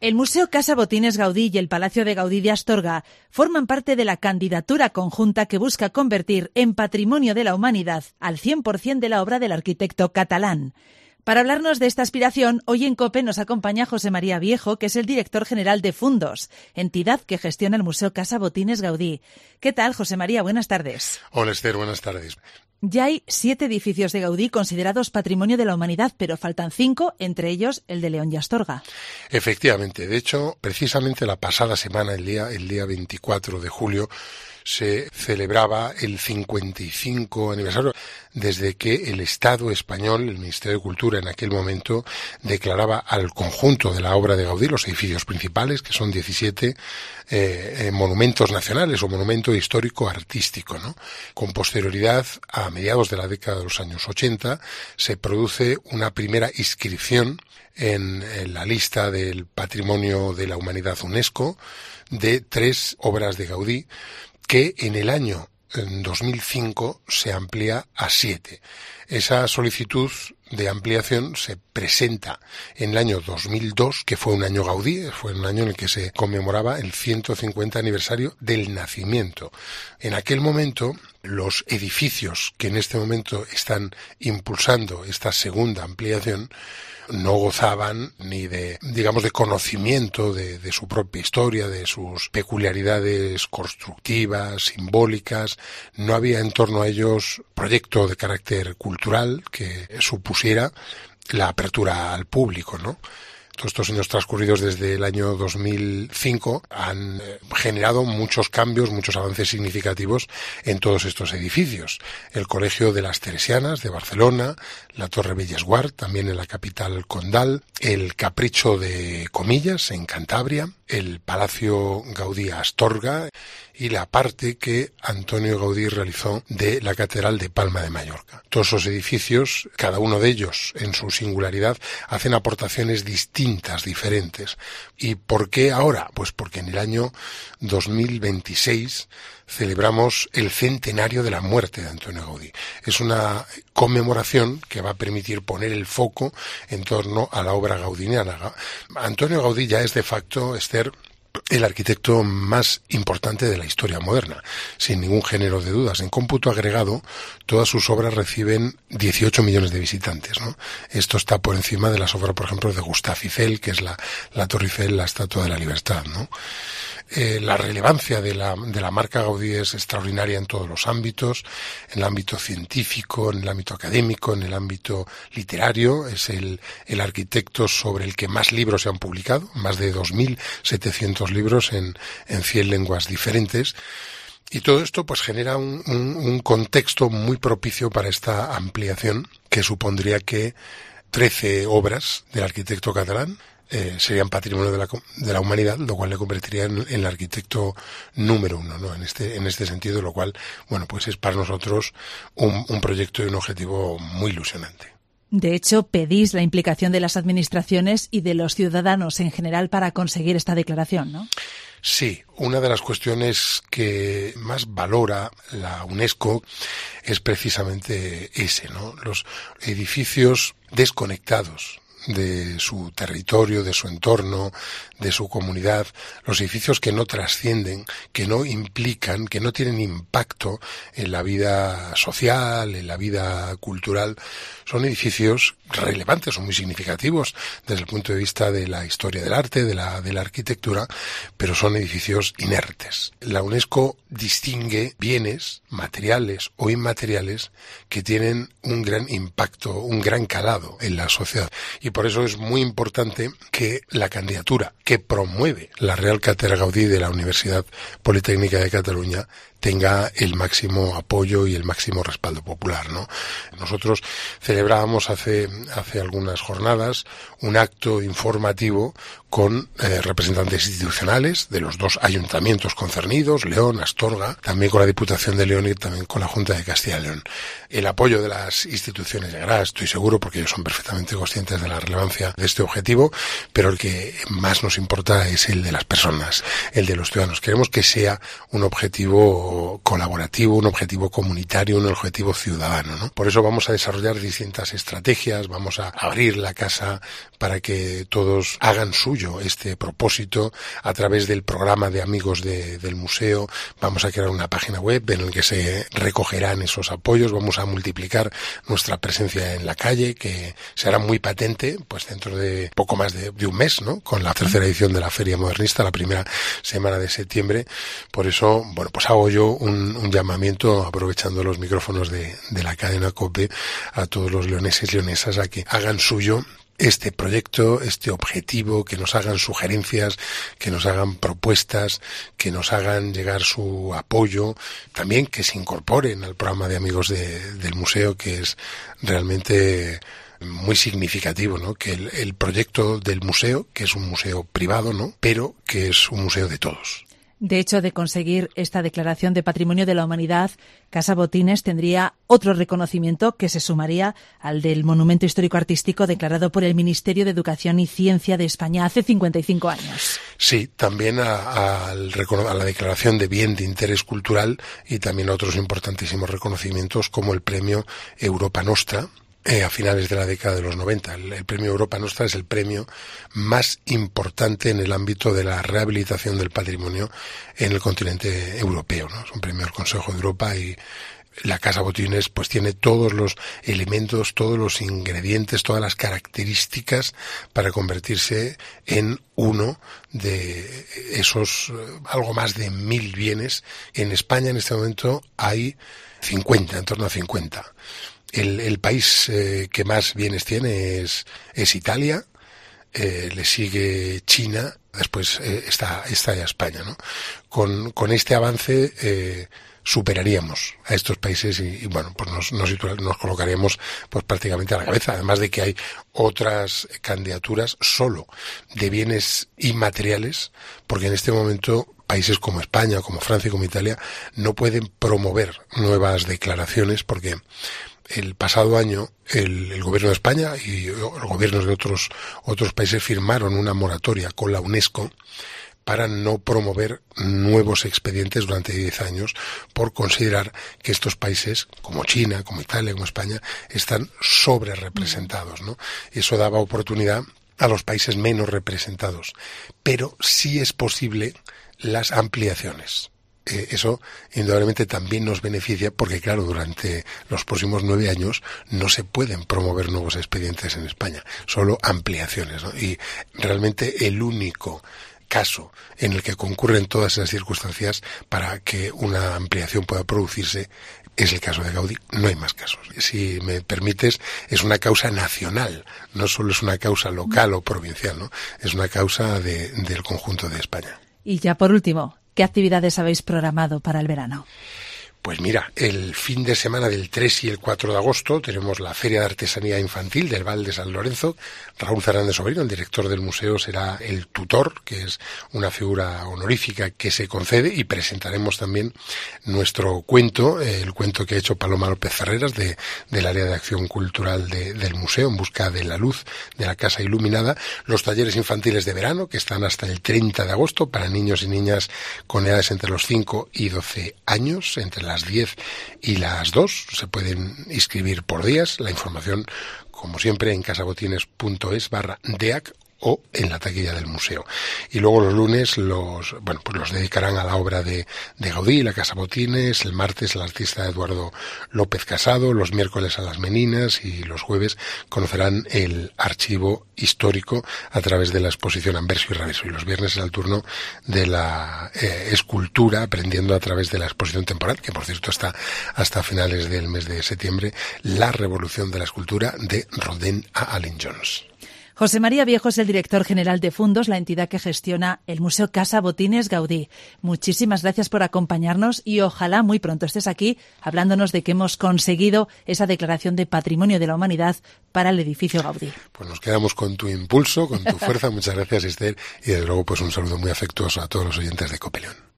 El Museo Casa Botines Gaudí y el Palacio de Gaudí de Astorga forman parte de la candidatura conjunta que busca convertir en Patrimonio de la Humanidad al 100% de la obra del arquitecto catalán. Para hablarnos de esta aspiración, hoy en COPE nos acompaña José María Viejo, que es el director general de Fundos, entidad que gestiona el Museo Casa Botines Gaudí. ¿Qué tal, José María? Buenas tardes. Hola, Esther, buenas tardes. Ya hay 7 edificios de Gaudí considerados Patrimonio de la Humanidad, pero faltan 5, entre ellos el de León y Astorga. Efectivamente, de hecho, precisamente la pasada semana, el día 24 de julio, se celebraba el 55 aniversario desde que el Estado español, el Ministerio de Cultura en aquel momento, declaraba al conjunto de la obra de Gaudí, los edificios principales, que son 17 monumentos nacionales o monumento histórico artístico, ¿no? Con posterioridad, a mediados de la década de los años 80, se produce una primera inscripción en la lista del Patrimonio de la Humanidad UNESCO de 3 obras de Gaudí, que en el año 2005 se amplía a 7. Esa solicitud de ampliación se presenta en el año 2002, que fue un año Gaudí, fue un año en el que se conmemoraba el 150 aniversario del nacimiento. En aquel momento, los edificios que en este momento están impulsando esta segunda ampliación no gozaban ni de conocimiento de su propia historia, de sus peculiaridades constructivas, simbólicas. No había en torno a ellos proyecto de carácter cultural que supusiera la apertura al público, ¿no? Todos estos años transcurridos desde el año 2005 han generado muchos cambios, muchos avances significativos en todos estos edificios. El Colegio de las Teresianas de Barcelona, la Torre Bellesguard, también en la capital condal, el Capricho de Comillas en Cantabria, el Palacio Gaudí Astorga y la parte que Antonio Gaudí realizó de la Catedral de Palma de Mallorca. Todos esos edificios, cada uno de ellos en su singularidad, hacen aportaciones distintas, diferentes. ¿Y por qué ahora? Pues porque en el año 2026 celebramos el centenario de la muerte de Antonio Gaudí. Es una conmemoración que va a permitir poner el foco en torno a la obra gaudiniana. Antonio Gaudí ya es de facto, Esther, el arquitecto más importante de la historia moderna, sin ningún género de dudas. En cómputo agregado, todas sus obras reciben 18 millones de visitantes, ¿no? Esto está por encima de las obras, por ejemplo, de Gustave Eiffel, que es la Torre Eiffel, la Estatua de la Libertad, ¿no? La relevancia de la marca Gaudí es extraordinaria en todos los ámbitos, en el ámbito científico, en el ámbito académico, en el ámbito literario. Es el arquitecto sobre el que más libros se han publicado, más de 2.700 libros en 100 lenguas diferentes. Y todo esto pues genera un contexto muy propicio para esta ampliación, que supondría que 13 obras del arquitecto catalán serían patrimonio de la humanidad, lo cual le convertiría en el arquitecto número 1, ¿no? En este sentido, lo cual, bueno, pues es para nosotros un proyecto y un objetivo muy ilusionante. De hecho, pedís la implicación de las administraciones y de los ciudadanos en general para conseguir esta declaración, ¿no? Sí, una de las cuestiones que más valora la UNESCO es precisamente ese, ¿no? Los edificios desconectados de su territorio, de su entorno, de su comunidad, los edificios que no trascienden, que no implican, que no tienen impacto en la vida social, en la vida cultural, son edificios relevantes, son muy significativos desde el punto de vista de la historia del arte, de la arquitectura, pero son edificios inertes. La UNESCO distingue bienes materiales o inmateriales que tienen un gran impacto, un gran calado en la sociedad. Y por eso es muy importante que la candidatura que promueve la Real Cátedra Gaudí de la Universidad Politécnica de Cataluña tenga el máximo apoyo y el máximo respaldo popular, ¿no? Nosotros celebrábamos hace algunas jornadas un acto informativo con representantes institucionales de los 2 ayuntamientos concernidos, León, Astorga, también con la Diputación de León y también con la Junta de Castilla y León. El apoyo de las instituciones llegará, estoy seguro, porque ellos son perfectamente conscientes de la relevancia de este objetivo, pero el que más nos importa es el de las personas, el de los ciudadanos. Queremos que sea un objetivo objetivo colaborativo, un objetivo comunitario, un objetivo ciudadano, ¿no? Por eso vamos a desarrollar distintas estrategias, vamos a abrir la casa para que todos hagan suyo este propósito a través del programa de amigos del museo. Vamos a crear una página web en la que se recogerán esos apoyos, vamos a multiplicar nuestra presencia en la calle, que será muy patente pues dentro de poco más de un mes, ¿no? Con la tercera edición de la Feria Modernista, la primera semana de septiembre. Por eso, bueno, pues hago yo un llamamiento, aprovechando los micrófonos de la cadena COPE, a todos los leoneses y leonesas a que hagan suyo este proyecto, este objetivo, que nos hagan sugerencias, que nos hagan propuestas, que nos hagan llegar su apoyo, también que se incorporen al programa de amigos del museo, que es realmente muy significativo, ¿no? Que el proyecto del museo, que es un museo privado, ¿no? Pero que es un museo de todos. De hecho, de conseguir esta declaración de Patrimonio de la Humanidad, Casa Botines tendría otro reconocimiento que se sumaría al del Monumento Histórico Artístico declarado por el Ministerio de Educación y Ciencia de España hace 55 años. Sí, también a la declaración de Bien de Interés Cultural y también a otros importantísimos reconocimientos como el Premio Europa Nostra, a finales de la década de los 90. El premio Europa Nostra es el premio más importante en el ámbito de la rehabilitación del patrimonio en el continente europeo, ¿no? Es un premio del Consejo de Europa y la Casa Botines pues tiene todos los elementos, todos los ingredientes, todas las características para convertirse en uno de esos algo más de 1.000 bienes. En España en este momento hay 50, en torno a 50. El país que más bienes tiene es Italia, le sigue China, después está ya España, ¿no? Con este avance superaríamos a estos países y bueno, pues nos colocaríamos pues prácticamente a la cabeza, además de que hay otras candidaturas solo de bienes inmateriales, porque en este momento países como España, como Francia y como Italia no pueden promover nuevas declaraciones porque el pasado año el gobierno de España y los gobiernos de otros países firmaron una moratoria con la UNESCO para no promover nuevos expedientes durante 10 años por considerar que estos países, como China, como Italia, como España, están sobre representados, ¿no? Y eso daba oportunidad a los países menos representados. Pero sí es posible las ampliaciones. Eso indudablemente también nos beneficia porque, claro, durante los próximos 9 años no se pueden promover nuevos expedientes en España, solo ampliaciones, ¿no? Y realmente el único caso en el que concurren todas esas circunstancias para que una ampliación pueda producirse es el caso de Gaudí. No hay más casos. Si me permites, es una causa nacional, no solo es una causa local o provincial, ¿no? Es una causa del conjunto de España. Y ya por último, ¿qué actividades habéis programado para el verano? Pues mira, el fin de semana del 3 y el 4 de agosto tenemos la Feria de Artesanía Infantil del Val de San Lorenzo. Raúl Fernández Sobrino, el director del museo, será el tutor, que es una figura honorífica que se concede, y presentaremos también nuestro cuento, el cuento que ha hecho Paloma López Ferreras del área de acción cultural del museo, En busca de la luz de la casa iluminada, los talleres infantiles de verano, que están hasta el 30 de agosto para niños y niñas con edades entre los 5 y 12 años, entre las 10 y las 2, se pueden inscribir por días. La información, como siempre, en casabotines.es/deac o en la taquilla del museo. Y luego los lunes los dedicarán a la obra de Gaudí, la Casa Botines, el martes al artista Eduardo López Casado, los miércoles a las Meninas y los jueves conocerán el archivo histórico a través de la exposición Anverso y Reverso, y los viernes es el turno de la escultura, aprendiendo a través de la exposición temporal, que por cierto está hasta finales del mes de septiembre, La revolución de la escultura de Rodin a Allen Jones. José María Viejo es el director general de Fundos, la entidad que gestiona el Museo Casa Botines Gaudí. Muchísimas gracias por acompañarnos y ojalá muy pronto estés aquí hablándonos de que hemos conseguido esa declaración de Patrimonio de la Humanidad para el edificio Gaudí. Pues nos quedamos con tu impulso, con tu fuerza. Muchas gracias, Esther, y desde luego pues un saludo muy afectuoso a todos los oyentes de COPE León.